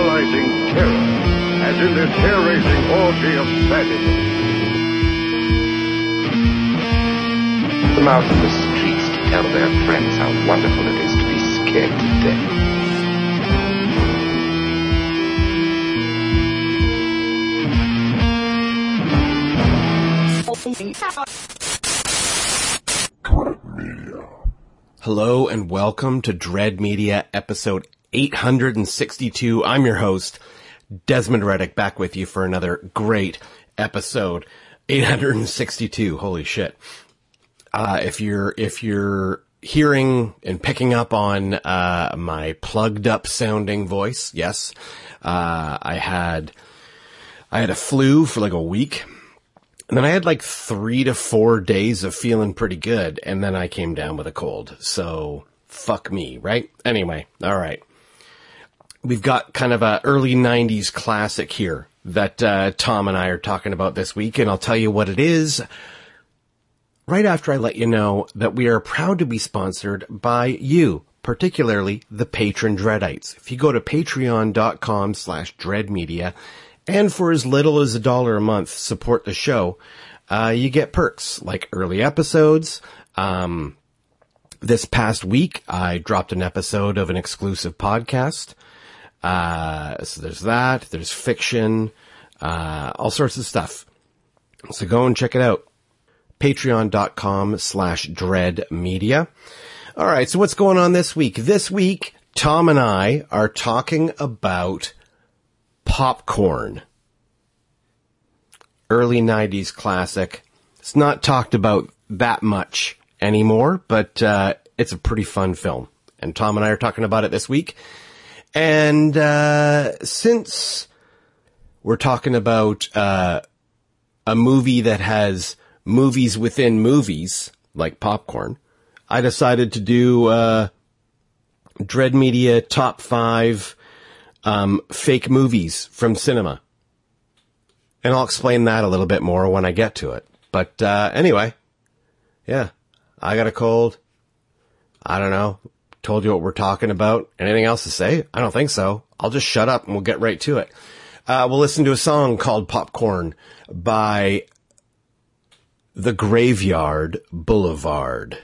paralyzing terror, as in this hair-raising orgy of sadism. Them out in the streets to tell their friends how wonderful it is to be scared to death. Hello and welcome to Dread Media episode 862. I'm your host, Desmond Reddick, back with you for another great episode. 862. Holy shit. If you're hearing and picking up on my plugged up sounding voice, yes, I had a flu for like a week, and then I had like 3 to 4 days of feeling pretty good, and then I came down with a cold. So fuck me, right? Anyway, all right. We've got kind of a early 90s classic here that Tom and I are talking about this week, and I'll tell you what it is right after I let you know that we are proud to be sponsored by you, particularly the patron Dreadites. If you go to patreon.com/dreadmedia and for as little as $1 a month support the show, you get perks like early episodes. This past week, I dropped an episode of an exclusive podcast. So there's that, there's fiction, all sorts of stuff. So go and check it out. Patreon.com/dreadmedia. All right. So what's going on this week? This week, Tom and I are talking about Popcorn. Early 90s classic. It's not talked about that much anymore, but, it's a pretty fun film. And Tom and I are talking about it this week. And, since we're talking about, a movie that has movies within movies, like Popcorn, I decided to do, Dread Media top 5, fake movies from cinema. And I'll explain that a little bit more when I get to it. But, anyway, yeah, I got a cold. I don't know. Told you what we're talking about. Anything else to say? I don't think so. I'll just shut up and we'll get right to it. We'll listen to a song called Popcorn by The Graveyard Boulevard.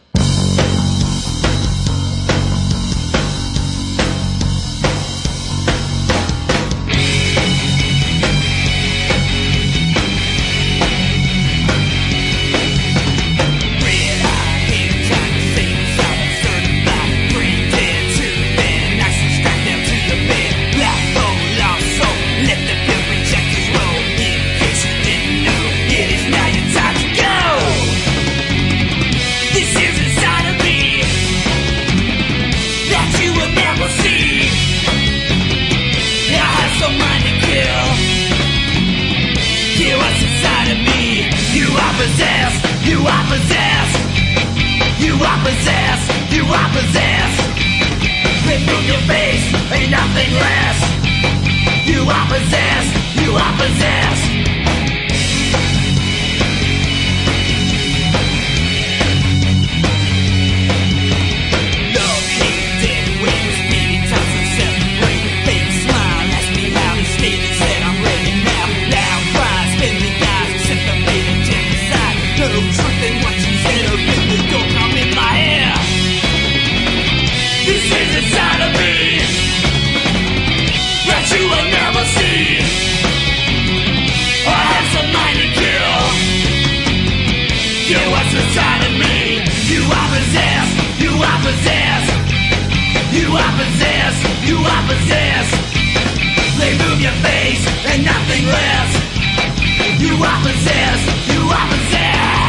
Remove your face, ain't nothing less. You are possessed, you are possessed. Love, hate, dead weight, speeding times and celebrate. Fake smile, ask me how he stayed and said I'm ready now. Loud cries, spinning eyes, except the made a genocide. No truth in what you said, or if you don't come in my hair. This is inside of me that you will never see. I have some mind to kill. Kill what's inside of me. You are possessed. You are possessed. You are possessed. You are possessed. They move your face and nothing less. You are possessed. You are possessed.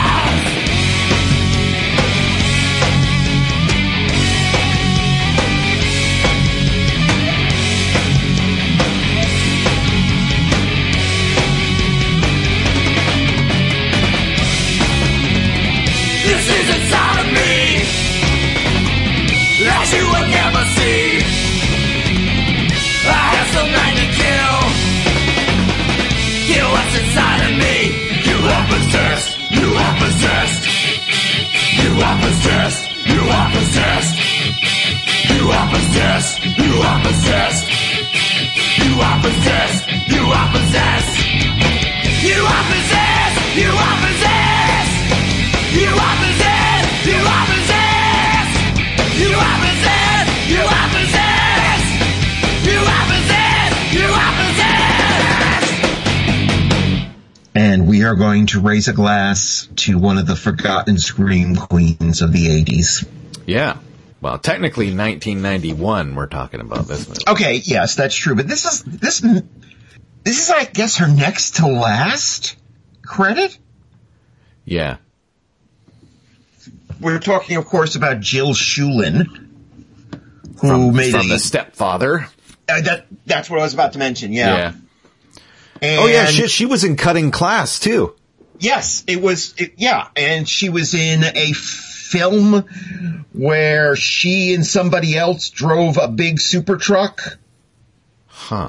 This is inside of me that you will never see. I have some mind to kill. Kill what's inside of me. You are possessed. You are possessed. You are possessed. You are possessed. You are possessed. You are possessed. are going to raise a glass to one of the forgotten scream queens of the 80s. Yeah. Well, technically 1991 we're talking about this movie. Okay, yes, that's true. But this is, I guess, her next to last credit? Yeah. We're talking, of course, about Jill Schulen, who made from The Stepfather. That's what I was about to mention, yeah. And oh, yeah, she was in Cutting Class, too. Yes, and she was in a film where she and somebody else drove a big super truck. Huh.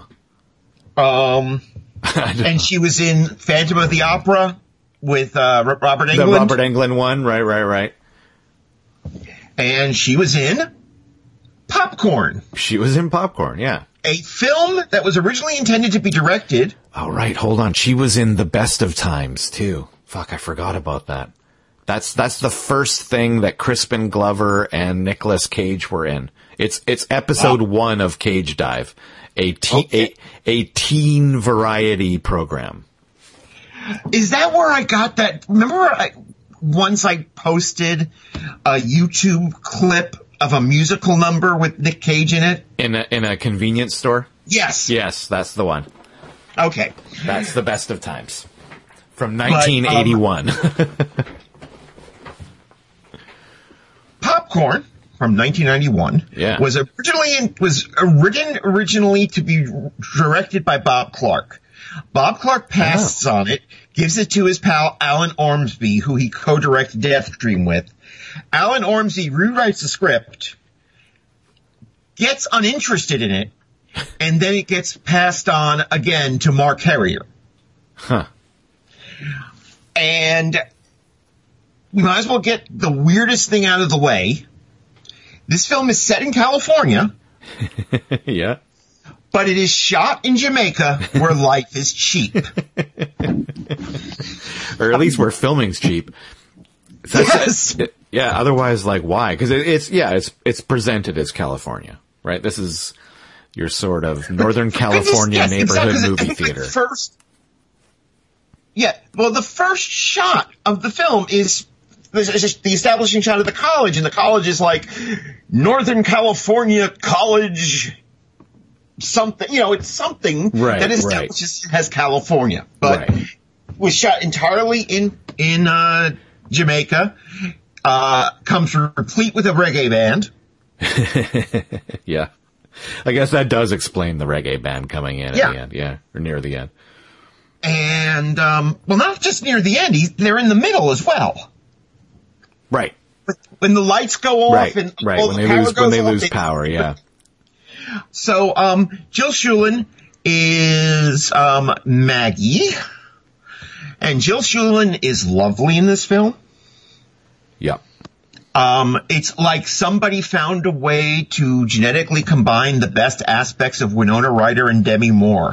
And she was in Phantom of the Opera with Robert Englund. The Robert Englund one, right. And she was in Popcorn. She was in Popcorn, yeah. A film that was originally intended to be directed. Oh, right, hold on. She was in The Best of Times, too. Fuck, I forgot about that. That's the first thing that Crispin Glover and Nicolas Cage were in. It's episode 1 of Cage Dive, a teen variety program. Is that where I got that? Remember once I posted a YouTube clip of a musical number with Nick Cage in it? In a convenience store? Yes. Yes, that's the one. Okay. That's The Best of Times. From 1981. Popcorn from 1991 was originally to be directed by Bob Clark. Bob Clark passes on it, gives it to his pal Alan Ormsby, who he co-directed Death Dream with. Alan Ormsby rewrites the script, gets uninterested in it, and then it gets passed on again to Mark Herrier. Huh. And we might as well get the weirdest thing out of the way. This film is set in California. Yeah. But it is shot in Jamaica, where life is cheap. Or at least where filming's cheap. Yes. Yeah, otherwise, like, why? Because it's presented as California, right? This is your sort of Northern California neighborhood movie theater. The first shot of the film is the establishing shot of the college, and the college is like Northern California College something. It's something that establishes as California, but was shot entirely in Jamaica. Comes replete with a reggae band. Yeah. I guess that does explain the reggae band coming in at the end, or near the end. And, not just near the end, they're in the middle as well. Right. When the lights go off and when they lose power, yeah. So, Jill Schulen is, Maggie. And Jill Schulen is lovely in this film. Yep. It's like somebody found a way to genetically combine the best aspects of Winona Ryder and Demi Moore.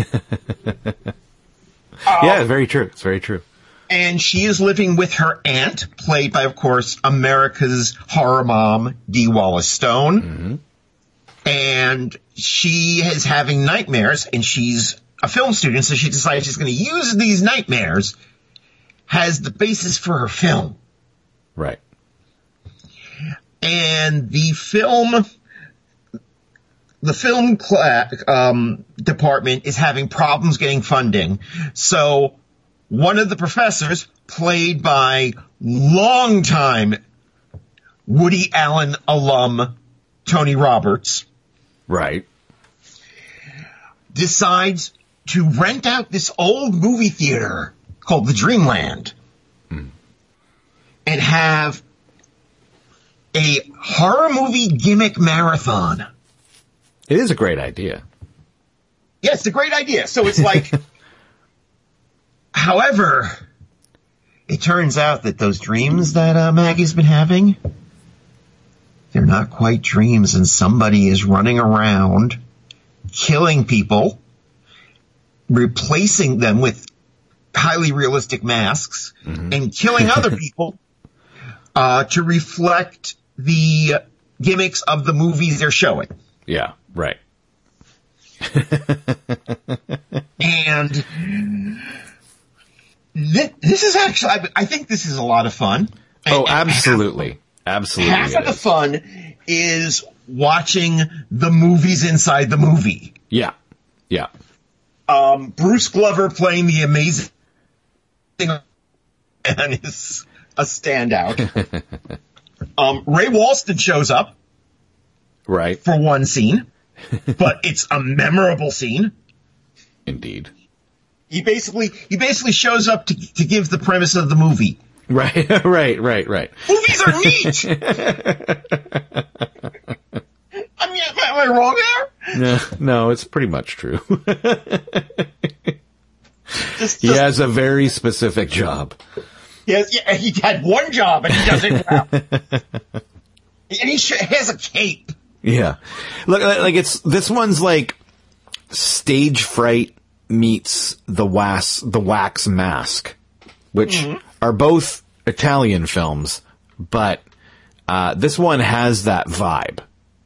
Yeah, very true. It's very true. And she is living with her aunt, played by, of course, America's horror mom, Dee Wallace Stone. Mm-hmm. And she is having nightmares, and she's a film student, so she decides she's going to use these nightmares as the basis for her film. Right. And the film department is having problems getting funding. So one of the professors, played by longtime Woody Allen alum Tony Roberts, right, decides to rent out this old movie theater called the Dreamland and have a horror movie gimmick marathon. It is a great idea. Yeah, it's a great idea. So it's like, however, it turns out that those dreams that Maggie's been having, they're not quite dreams, and somebody is running around killing people, replacing them with highly realistic masks, and killing other people to reflect the gimmicks of the movies they're showing. Yeah, right. And this is actually, I think this is a lot of fun. Oh, absolutely. Absolutely. Half it of the is. fun is watching the movies inside the movie. Yeah. Yeah. Bruce Glover playing the amazing man is a standout. Ray Walston shows up Right. for one scene, but it's a memorable scene. Indeed. He basically shows up to give the premise of the movie. Right. Right. Movies are neat. I mean, am I wrong there? No, it's pretty much true. Just- He has a very specific job. Yes, yeah, he had one job and he does it well. And he has a cape. Yeah. Look, like this one's like Stage Fright meets the Wax Mask, which are both Italian films, but this one has that vibe.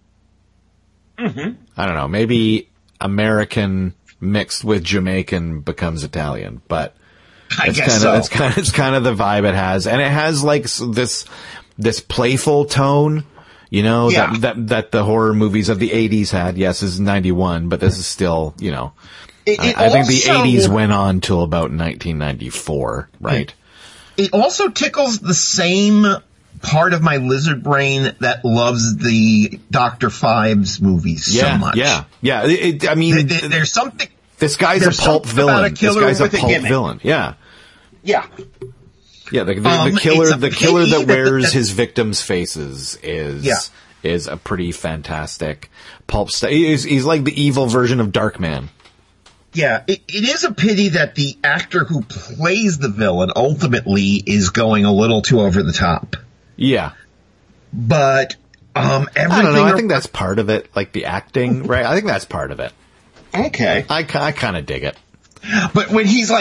I don't know, maybe American mixed with Jamaican becomes Italian, but I guess so. it's kind of the vibe it has, and it has like this playful tone, you know, Yeah. that the horror movies of the 80s had. Yes, this is 91, but this is still, you know, It I think the also- 80s went on till about 1994, right? It also tickles the same part of my lizard brain that loves the Dr. Phibes movies so much. Yeah. I mean, There's something. this guy's a there's pulp something about villain. a This killer guy's a with a pulp gimmick. villain. Yeah. Yeah. Yeah, the It's killer, a the killer pity that wears that- his victims' faces is Yeah. a pretty fantastic pulp. He's like the evil version of Darkman. Yeah, it is a pity that the actor who plays the villain ultimately is going a little too over the top. Yeah, But everything. I don't know. I think that's part of it, like the acting, right? I think that's part of it. okay. I kind of dig it. But when he's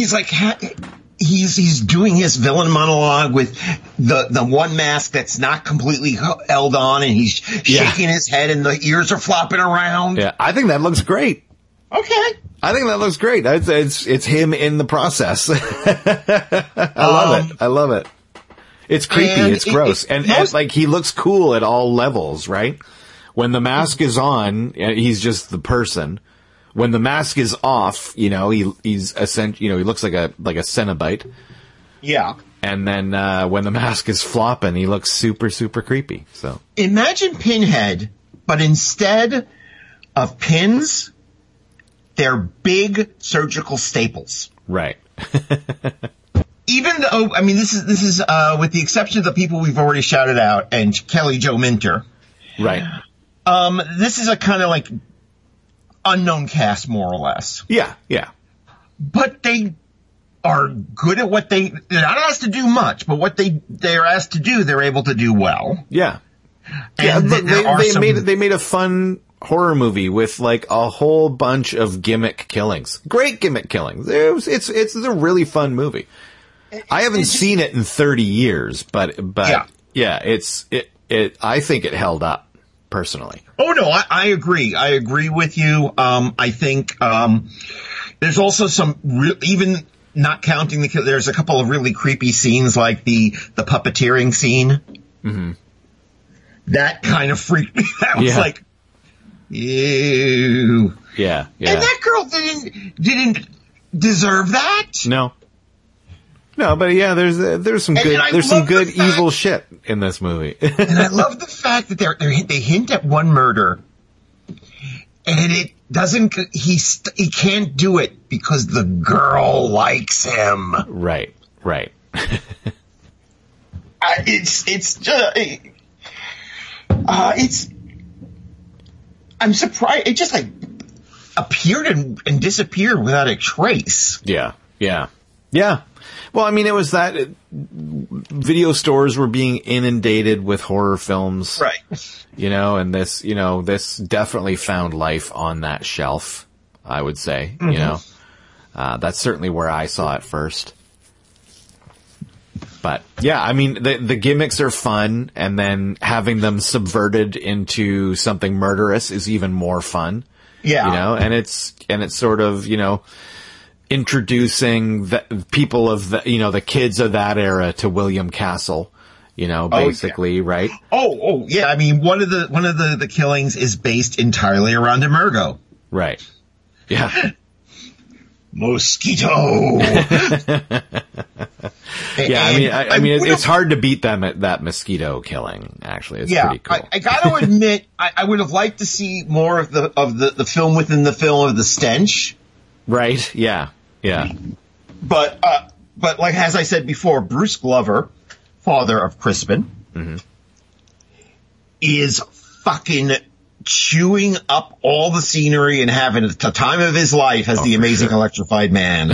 doing his villain monologue with the one mask that's not completely held on, and he's shaking his head, and the ears are flopping around. Yeah, I think that looks great. Okay. I think that looks great. It's him in the process. I love it. It's creepy. And It's gross. And like he looks cool at all levels, right? When the mask is on, he's just the person. When the mask is off, you know, he's essentially, you know, he looks like a Cenobite. Yeah. And then when the mask is flopping, he looks super, super creepy. So Imagine Pinhead, but instead of pins, they're big surgical staples. right. Even though, I mean, this is with the exception of the people we've already shouted out and Kelly Jo Minter. Right. This is a kind of like unknown cast, more or less. Yeah. But they are good at what they're not asked to do much, but what they're asked to do, they're able to do well. Yeah. And look, there are some- they made a fun horror movie with like a whole bunch of gimmick killings. Great gimmick killings. It's a really fun movie. I haven't seen it in 30 years, but yeah, I think it held up personally. Oh no, I agree. I agree with you. I think there's also some even not counting there's a couple of really creepy scenes like the puppeteering scene. Mm-hmm. That kind of freaked me. That was like, ew. Yeah. And that girl didn't deserve that. No, but yeah, there's some And good I there's some love good the fact- evil shit in this movie. And I love the fact that they hint at one murder, and it doesn't. He can't do it because the girl likes him. Right. I'm surprised. It just like appeared and disappeared without a trace. Yeah. Well, I mean, it was that video stores were being inundated with horror films, Right. you know, and this definitely found life on that shelf, I would say, you know. That's certainly where I saw it first. But yeah, I mean, the gimmicks are fun, and then having them subverted into something murderous is even more fun. Yeah. You know, and it's sort of, you know, introducing the people of the kids of that era to William Castle, basically, right? Oh, yeah. I mean, one of the killings is based entirely around Emergo. Right. Yeah. Mosquito. Yeah, I mean, it's hard to beat them at that mosquito killing. Actually, it's pretty cool. I got to admit, I would have liked to see more of the film within the film of the stench. Right? Yeah. But like as I said before, Bruce Glover, father of Crispin, is fucking chewing up all the scenery and having the time of his life as the amazing electrified man.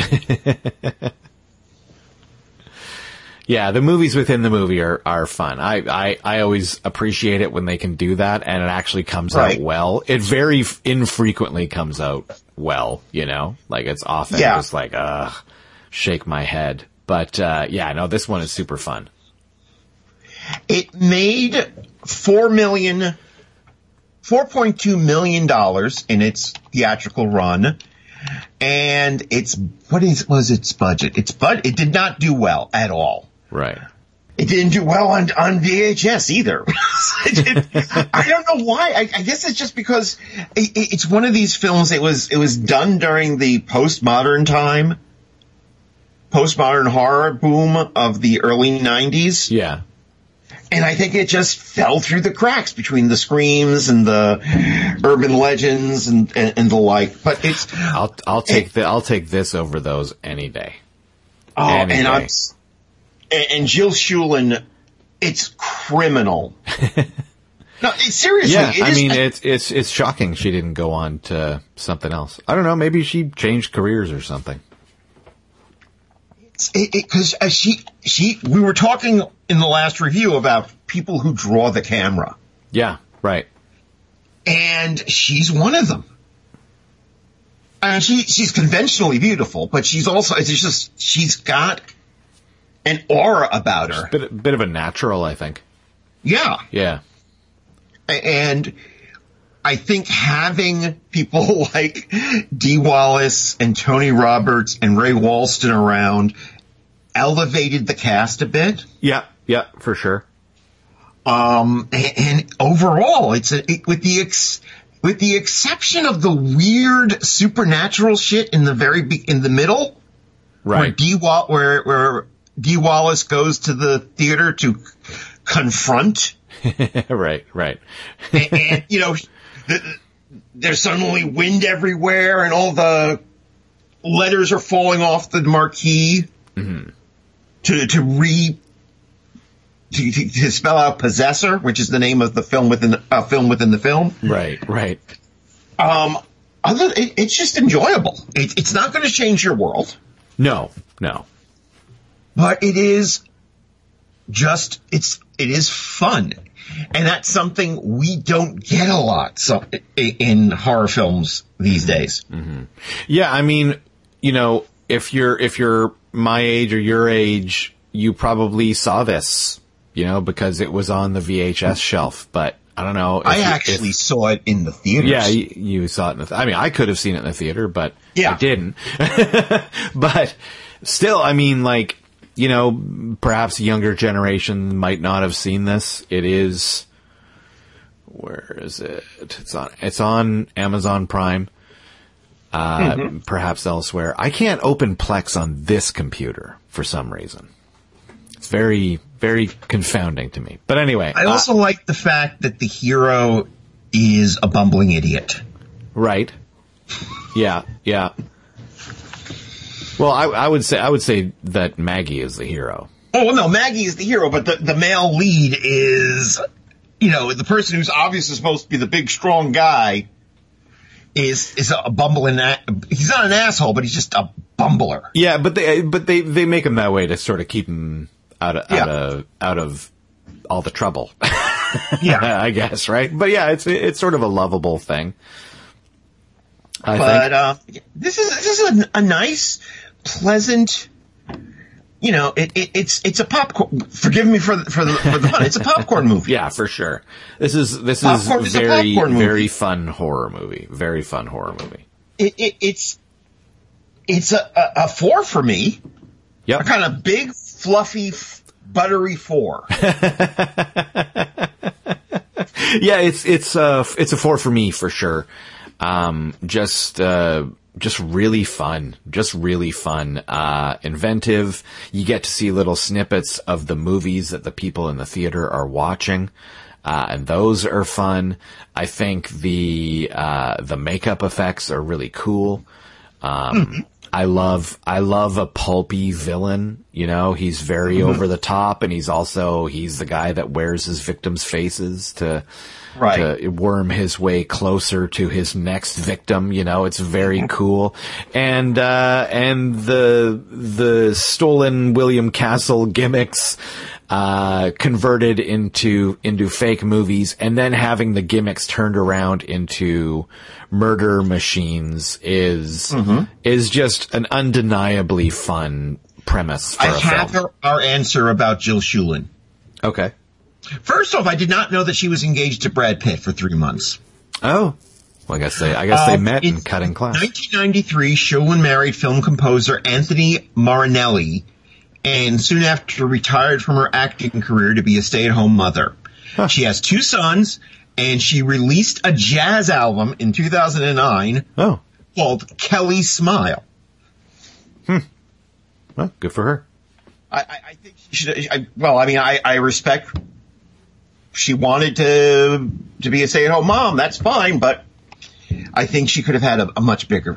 Yeah, the movies within the movie are fun. I always appreciate it when they can do that, and it actually comes out well. It very infrequently comes out well, like it's often just like, shake my head. But, this one is super fun. It made $4.2 million in its theatrical run, and what was its budget? It did not do well at all. Right. It didn't do well on VHS either. I don't know why. I guess it's just because it's one of these films. It was done during the postmodern horror boom of the early 90s. Yeah. And I think it just fell through the cracks between the screams and the urban legends and the like. But I'll take this over those any day. Oh, and Jill Schulen, it's criminal. No, seriously. Yeah, it's shocking she didn't go on to something else. I don't know. Maybe she changed careers or something. Because we were talking in the last review about people who draw the camera. Yeah, right. And she's one of them. And she's conventionally beautiful, but she's got an aura about her. Bit of a natural, I think. Yeah. Yeah. And I think having people like Dee Wallace and Tony Roberts and Ray Walston around elevated the cast a bit. Yeah, for sure. And overall, with the exception of the weird supernatural shit in the middle, right? Where Dee Wallace goes to the theater to confront. Right. And there's suddenly wind everywhere and all the letters are falling off the marquee to spell out Possessor, which is the name of the film within the film. Right. It's just enjoyable. It's not going to change your world. No. But it is fun. And that's something we don't get a lot in horror films these days. Mm-hmm. Yeah, I mean, if you're my age or your age, you probably saw this, because it was on the VHS shelf. But I don't know. I actually saw it in the theaters. Yeah, you saw it I mean, I could have seen it in the theater, but I didn't. But still, I mean, like, perhaps younger generation might not have seen this. It is, where is it? It's on Amazon Prime. Perhaps elsewhere. I can't open Plex on this computer for some reason. It's very, very confounding to me. But anyway. I also like the fact that the hero is a bumbling idiot. Right. Yeah. Well, I would say that Maggie is the hero. Oh, well, no, Maggie is the hero, but the male lead is, the person who's obviously supposed to be the big, strong guy is a bumbling. He's not an asshole, but he's just a bumbler. Yeah, but they make him that way to sort of keep him out of all the trouble. Yeah, I guess, right? But yeah, it's sort of a lovable thing. But this is a nice, pleasant. It's a popcorn. Forgive me for the fun. It's a popcorn movie. Yeah, for sure. This is very fun horror movie. Very fun horror movie. It's a 4 for me. Yep. A kind of big, fluffy, buttery 4. Yeah, it's a 4 for me for sure. Just really fun. Inventive. You get to see little snippets of the movies that the people in the theater are watching. And those are fun. I think the makeup effects are really cool. I love a pulpy villain. You know, he's very over the top, and he's the guy that wears his victims' faces to worm his way closer to his next victim. You know, it's very cool. And the stolen William Castle gimmicks, converted into fake movies, and then having the gimmicks turned around into murder machines is just an undeniably fun premise for a film. I have our answer about Jill Schulen. Okay. First off, I did not know that she was engaged to Brad Pitt for 3 months. Oh. Well, I guess they met in cutting class. 1993, Schulen married film composer Anthony Marinelli, and soon after retired from her acting career to be a stay-at-home mother. Huh. She has 2 sons, and she released a jazz album in 2009 called Kelly Smile. Well, good for her. I think she should. I respect. She wanted to be a stay-at-home mom. That's fine, but I think she could have had a much bigger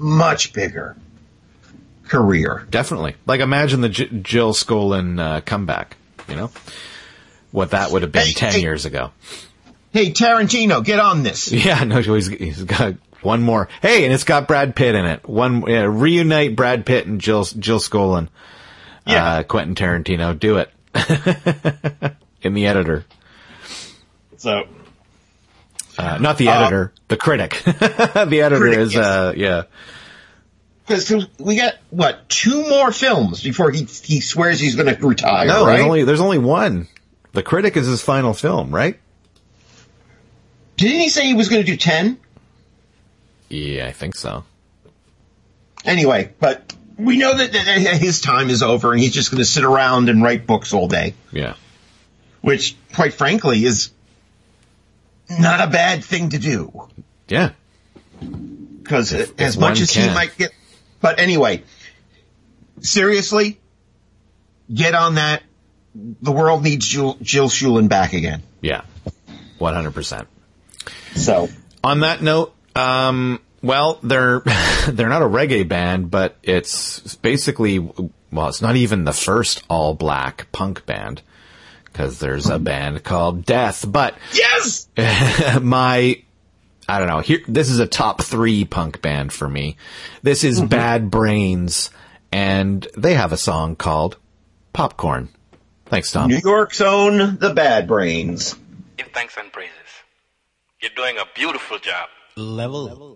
career. Definitely. Like, imagine the Jill Skolin comeback. You know what that would have been 10 years ago. Hey, Tarantino, get on this. Yeah, no, he's got one more. Hey, and it's got Brad Pitt in it. Reunite Brad Pitt and Jill Skolin. Yeah. Quentin Tarantino, do it. In The Editor. So. Not the editor, the critic. The editor is, yeah. Because we got, 2 more films before he swears he's going to retire, no, right? There's only one. The Critic is his final film, right? Didn't he say he was going to do 10? Yeah, I think so. Anyway, but we know that his time is over and he's just going to sit around and write books all day. Yeah. Which, quite frankly, is not a bad thing to do. Yeah. Because as much as he might get... But anyway, seriously, get on that. The world needs Jill Schulen back again. Yeah, 100%. So, on that note, well, they're not a reggae band, but it's basically, well, it's not even the first all-black punk band, because there's a band called Death. But yes, I don't know. This is a top 3 punk band for me. This is Bad Brains, and they have a song called Popcorn. Thanks, Tom. New York's own The Bad Brains. Give thanks and praises. You're doing a beautiful job. Level.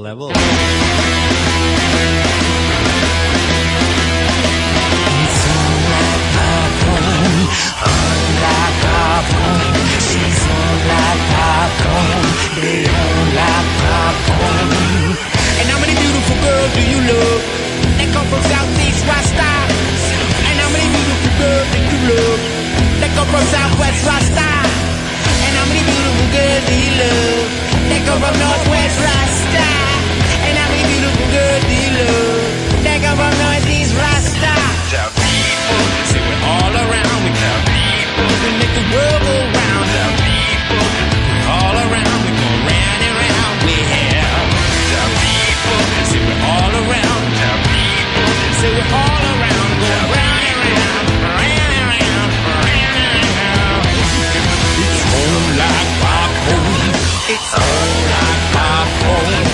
And how many beautiful girls do you love that come from Southeast Rasta? And how many beautiful girls do you love that come from Southwest Rasta? And how many beautiful girls do you love that come from Northwest Rasta? And how many beautiful girls do you love that come from Northeast Rasta? Tell people, see we're all around. We tell people, we make the world go round. Tell people, we're all around. We go round and round. We have. Tell people, see we're all around. Tell people, say we're all around. Go round and round, round and round, round and round. It's all like popcorn. It's all like popcorn.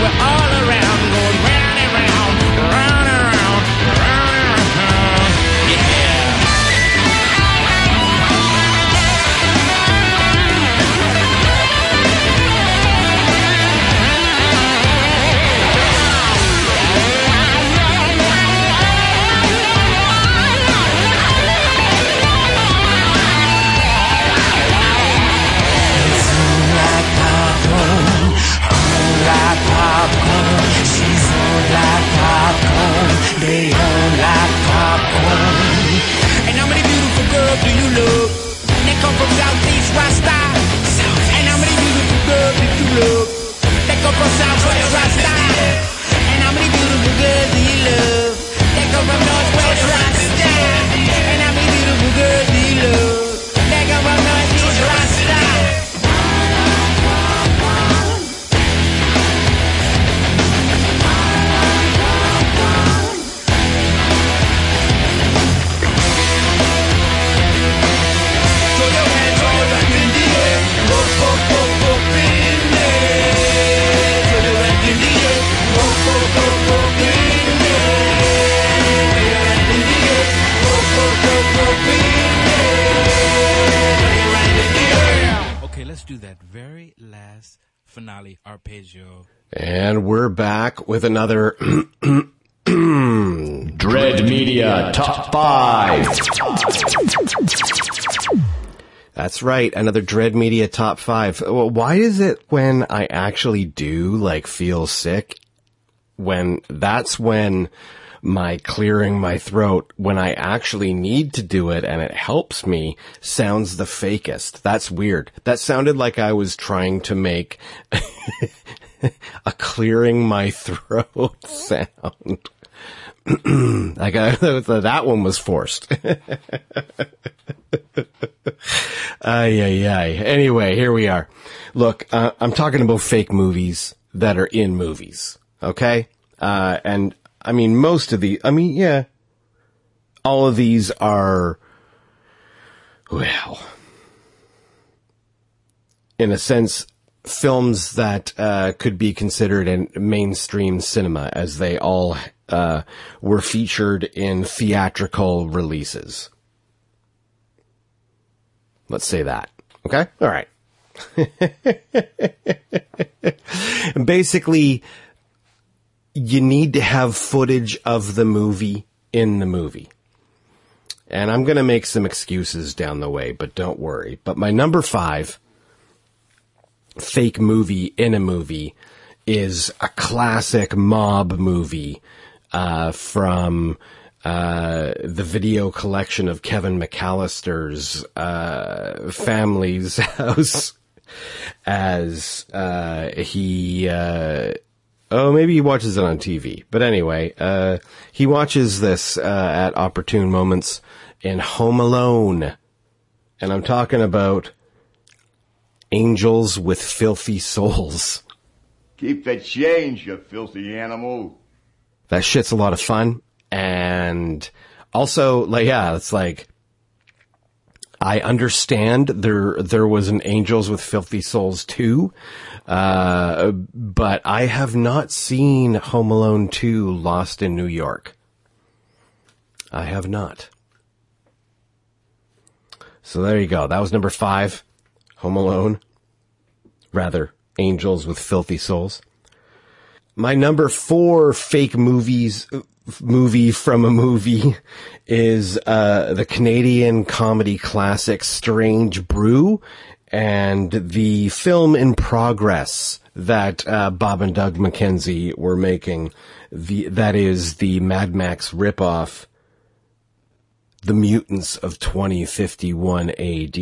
we're all around, going round and round, round and round, round and round. Yeah. They all like popcorn. And how many beautiful girls do you love? They come from Southeast Rasta. And how many beautiful girls do you love? They come from Southwest Rasta. And how many beautiful girls do you love? They come from Northwest Rasta. And how many beautiful girls do you love? They come from Northeast Rasta. Okay, let's do that very last finale arpeggio. And we're back with another Dread Media Top 5. That's right, another Dread Media Top 5. Well, why is it when I actually do, like, feel sick, that's when my clearing my throat, when I actually need to do it and it helps me, sounds the fakest? That's weird. That sounded like I was trying to make a clearing my throat sound. Like that one was forced. Anyway, here we are. Look, I'm talking about fake movies that are in movies. Okay? And I mean, all of these are, well, in a sense, films that could be considered in mainstream cinema, as they all were featured in theatrical releases. Let's say that. Okay? All right. Basically, you need to have footage of the movie in the movie. And I'm going to make some excuses down the way, but don't worry. But my number 5 fake movie in a movie is a classic mob movie from the video collection of Kevin McAllister's Family's House, as he maybe he watches it on TV. But anyway, he watches this at opportune moments in Home Alone. And I'm talking about Angels with Filthy Souls. Keep the change, you filthy animal. That shit's a lot of fun. And also, like, yeah, it's like, I understand there was an Angels with Filthy Souls 2, but I have not seen Home Alone 2 Lost in New York. I have not. So there you go. That was number 5, Home Alone. Rather, Angels with Filthy Souls. My number 4 fake movie from a movie is the Canadian comedy classic Strange Brew, and the film in progress that Bob and Doug McKenzie were making. That is the Mad Max ripoff, The Mutants of 2051 AD.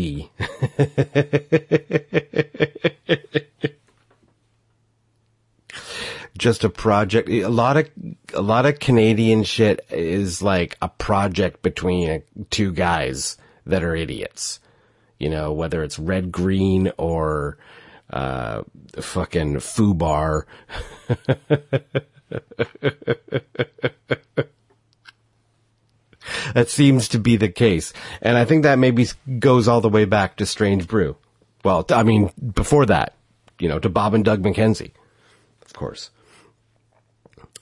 Just a project. A lot of Canadian shit is like a project between two guys that are idiots. You know, whether it's Red Green or fucking Fubar. That seems to be the case. And I think that maybe goes all the way back to Strange Brew. Well, I mean, before that, you know, to Bob and Doug McKenzie, of course.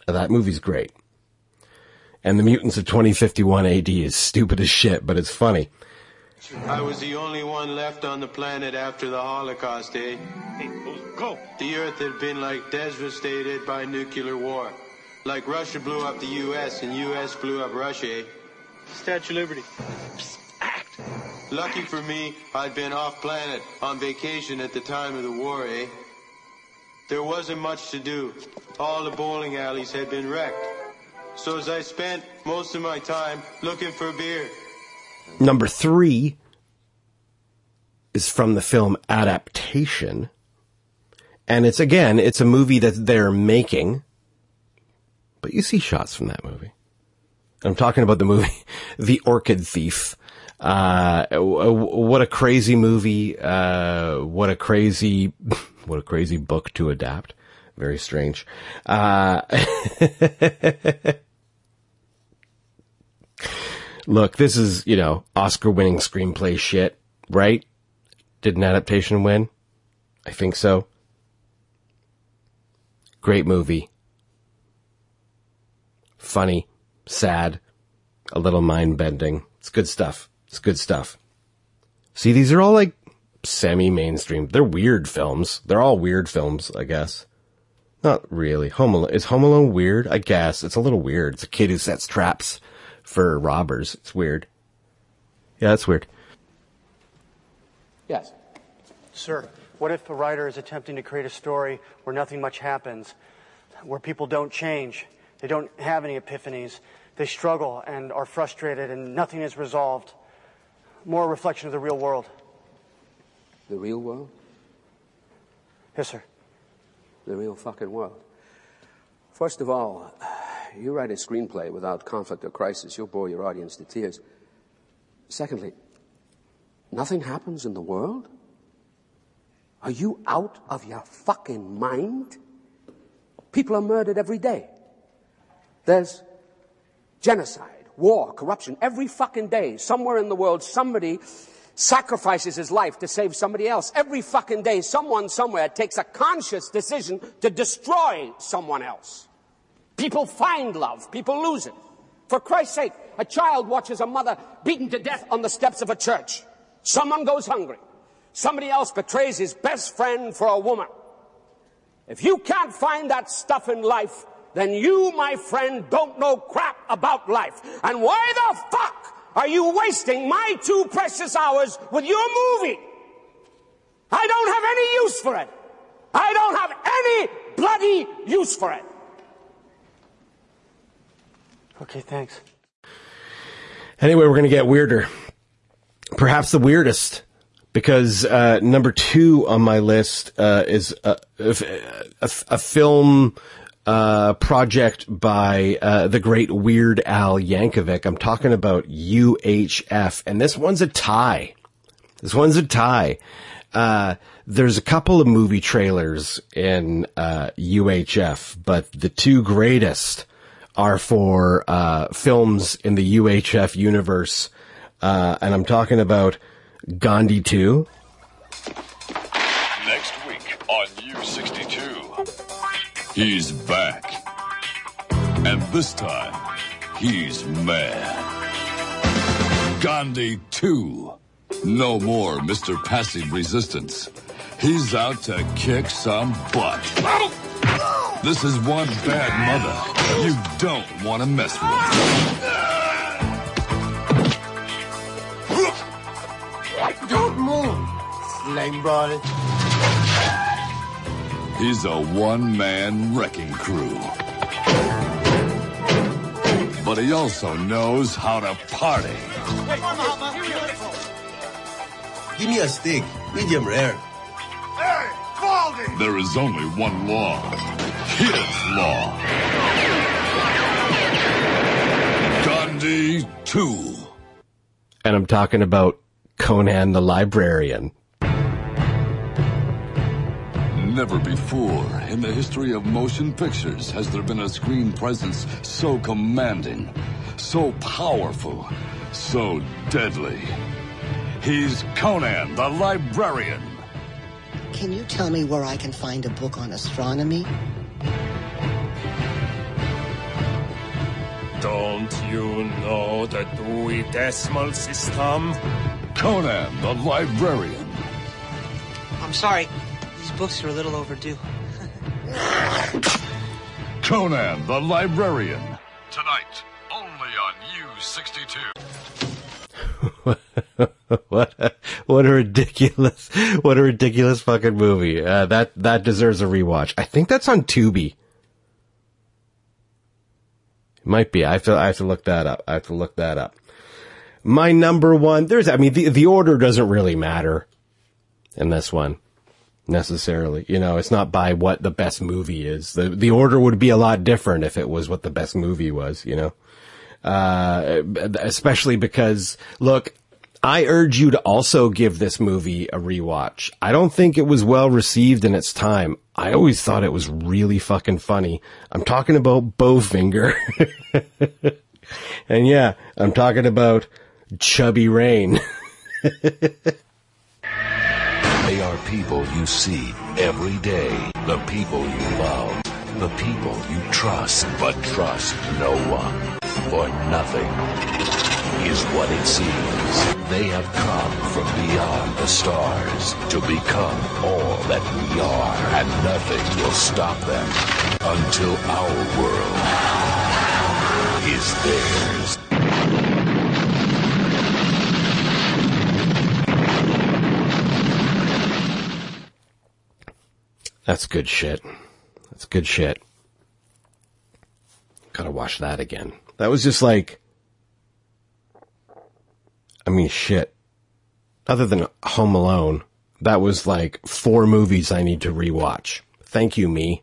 That movie's great. And The Mutants of 2051 AD is stupid as shit, but it's funny. I was the only one left on the planet after the Holocaust, eh? Hey, go. The Earth had been like devastated by nuclear war. Like Russia blew up the U.S. and U.S. blew up Russia, eh? Statue of Liberty. Act. Lucky for me, I'd been off planet on vacation at the time of the war, eh? There wasn't much to do. All the bowling alleys had been wrecked. So as I spent most of my time looking for beer. Number 3 is from the film Adaptation. And it's a movie that they're making. But you see shots from that movie. I'm talking about the movie The Orchid Thief. What a crazy movie. What a crazy book to adapt. Very strange. Look, this is, Oscar-winning screenplay shit, right? Did an adaptation win? I think so. Great movie. Funny, sad, a little mind-bending. It's good stuff. See, these are all like semi-mainstream. They're weird films. They're all weird films, I guess. Not really. Is Home Alone weird? I guess. It's a little weird. It's a kid who sets traps for robbers. It's weird. Yeah, that's weird. Yes. Sir, what if a writer is attempting to create a story where nothing much happens, where people don't change, they don't have any epiphanies, they struggle and are frustrated and nothing is resolved? More a reflection of the real world. The real world? Yes, sir. The real fucking world. First of all, you write a screenplay without conflict or crisis, you'll bore your audience to tears. Secondly, nothing happens in the world? Are you out of your fucking mind? People are murdered every day. There's genocide, war, corruption. Every fucking day, somewhere in the world, somebody sacrifices his life to save somebody else. Every fucking day, someone somewhere takes a conscious decision to destroy someone else. People find love. People lose it. For Christ's sake, a child watches a mother beaten to death on the steps of a church. Someone goes hungry. Somebody else betrays his best friend for a woman. If you can't find that stuff in life, then you, my friend, don't know crap about life. And why the fuck are you wasting my 2 precious hours with your movie? I don't have any use for it. I don't have any bloody use for it. Okay, thanks. Anyway, we're going to get weirder. Perhaps the weirdest. Because number 2 on my list is a film project by the great Weird Al Yankovic. I'm talking about UHF, and this one's a tie. There's a couple of movie trailers in UHF, but the 2 greatest are for films in the UHF universe, and I'm talking about Gandhi 2. Next week on U62. He's back. And this time, he's mad. Gandhi 2. No more Mr. Passive Resistance. He's out to kick some butt. This is one bad mother you don't want to mess with. Don't move, lame boy. He's a one-man wrecking crew. But he also knows how to party. Give me a steak, medium rare. Hey, Baldy! There is only one law. His law. Gandhi 2. And I'm talking about Conan the Librarian. Never before in the history of motion pictures has there been a screen presence so commanding, so powerful, so deadly. He's Conan the Librarian. Can you tell me where I can find a book on astronomy? Don't you know the Dewey Decimal System? Conan the Librarian. I'm sorry. These books are a little overdue. Conan the Librarian. Tonight, only on U62. What a ridiculous fucking movie. That deserves a rewatch. I think that's on Tubi. It might be. I have to look that up. My number one, the order doesn't really matter in this one necessarily. You know, it's not by what the best movie is. The order would be a lot different if it was what the best movie was, you know. Especially because, look, I urge you to also give this movie a rewatch. I don't think it was well received in its time. I always thought it was really fucking funny. I'm talking about Bowfinger. And yeah, I'm talking about Chubby Rain. They are people you see every day. The people you love. The people you trust. But trust no one. For nothing is what it seems. They have come from beyond the stars to become all that we are. And nothing will stop them until our world is theirs. That's good shit. That's good shit. Gotta watch that again. That was just like, I mean, shit. Other than Home Alone, that was like 4 movies I need to rewatch. Thank you, me.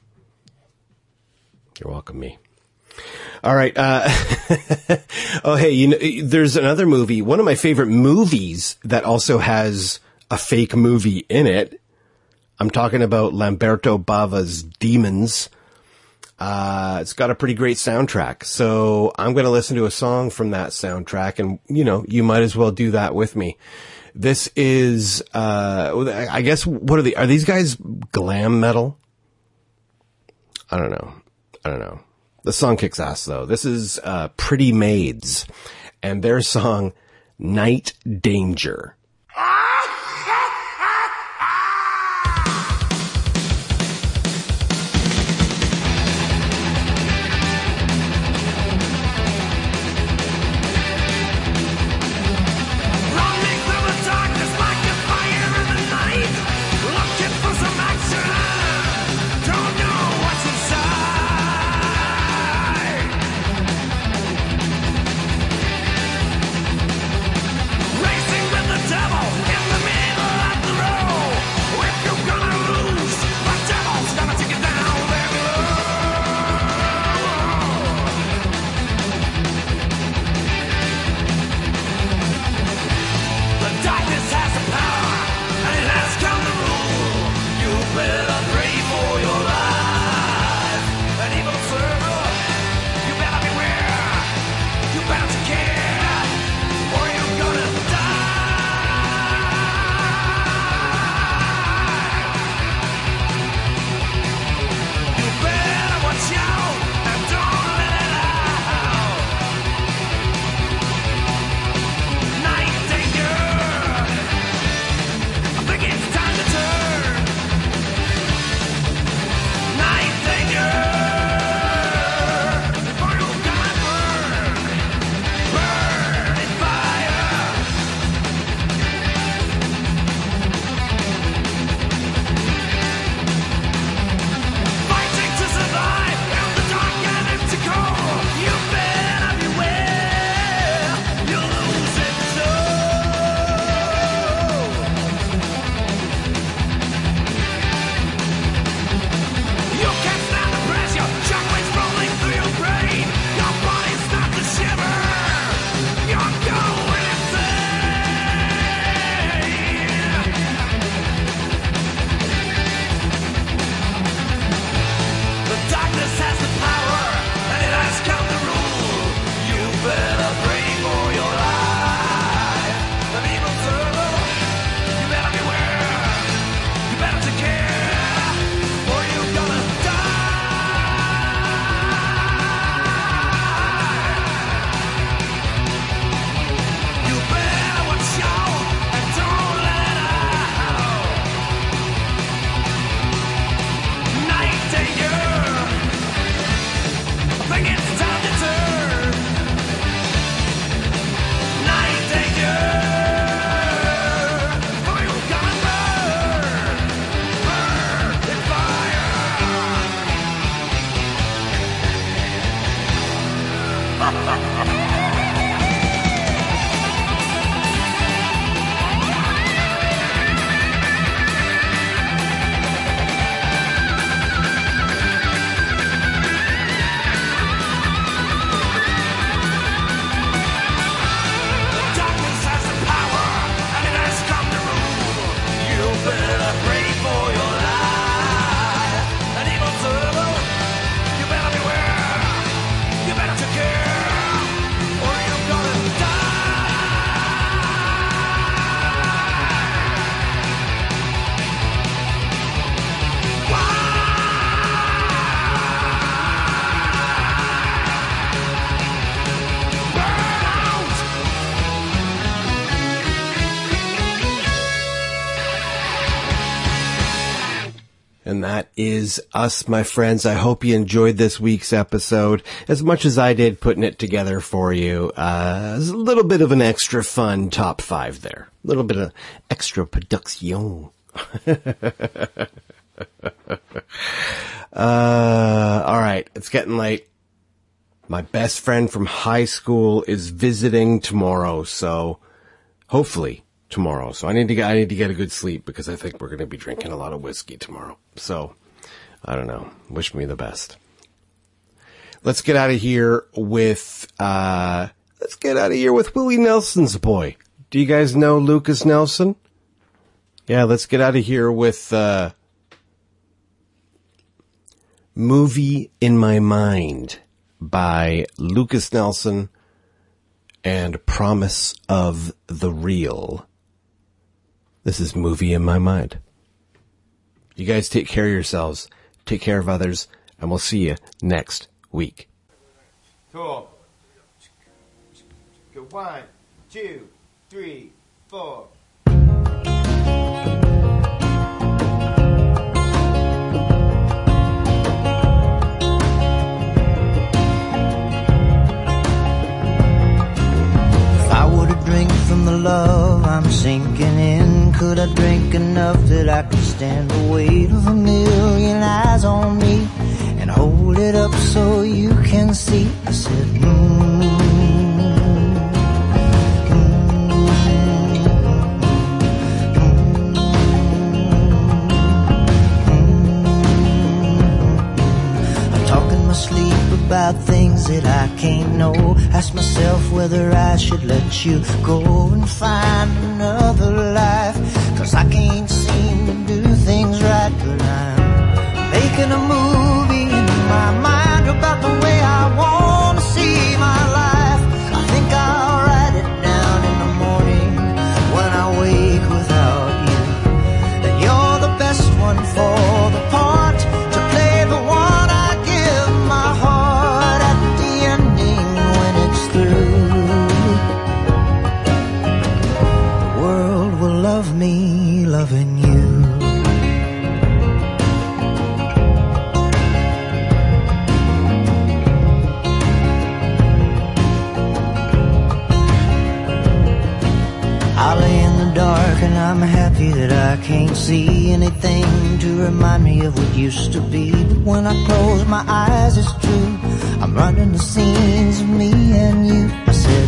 You're welcome, me. All right. Oh, hey, you know, there's another movie. One of my favorite movies that also has a fake movie in it. I'm talking about Lamberto Bava's Demons. It's got a pretty great soundtrack. So I'm going to listen to a song from that soundtrack, and, you know, you might as well do that with me. This is, I guess, are these guys glam metal? I don't know. The song kicks ass, though. This is, Pretty Maids and their song, Night Danger. Racing with the tide. And that is us, my friends. I hope you enjoyed this week's episode as much as I did putting it together for you. There's a little bit of an extra fun top 5 there. A little bit of extra production. All right, it's getting late. My best friend from high school is visiting tomorrow, so hopefully tomorrow. So I need to get a good sleep because I think we're going to be drinking a lot of whiskey tomorrow. So I don't know. Wish me the best. Let's get out of here with Willie Nelson's Boy. Do you guys know Lucas Nelson? Yeah, let's get out of here with Movie in My Mind by Lucas Nelson and Promise of the Real. This is Movie in My Mind. You guys take care of yourselves, take care of others, and we'll see you next week. Cool. Go 1, 2, 3, 4. Drink from the love I'm sinking in. Could I drink enough that I could stand the weight of 1,000,000 eyes on me and hold it up so you can see? I said, I'm talking my sleep about things that I can't know. Ask myself whether I should let you go and find another life. 'Cause I can't seem to do things right, but I'm making a movie in my mind about the way I want to see my life. I think I'll write it down in the morning when I wake without you. And you're the best one for the part to play, the one I give my heart at the ending when it's through. The world will love me loving you. I lay in the dark and I'm happy that I can't see anything to remind me of what used to be. But when I close my eyes, it's true. I'm running the scenes of me and you. I said,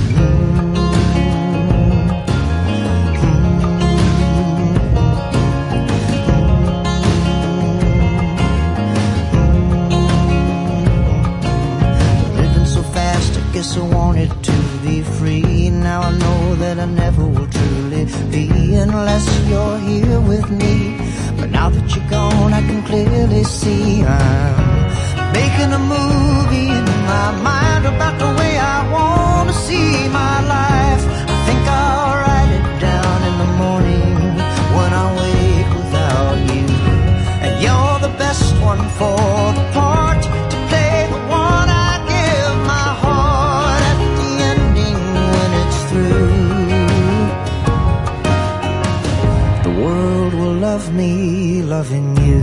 living so fast, I guess I wanted to be free. Now I know that I never will truly be unless you're here with me. But now that you're gone, I can clearly see I'm making a movie in my mind about the way I want to see my life. I think I'll write it down in the morning when I wake without you. And you're the best one for the part to play, the one I give my heart at the ending when it's through. The world will love me loving you.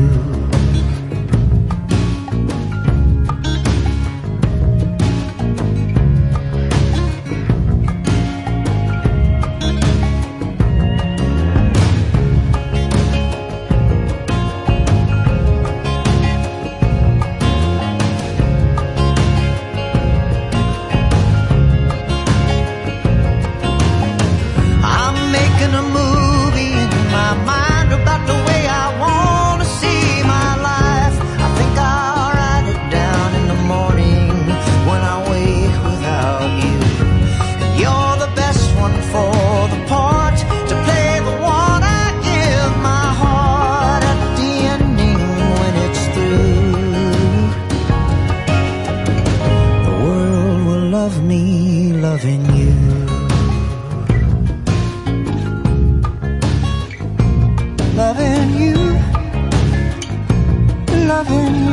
I'm making a movie in my mind about the way I want to see my life. I think I'll write it down in the morning when I wake without you. And you're the best one for the part to play, the one I give my heart at the ending when it's through. The world will love me loving you. Loving you, loving you.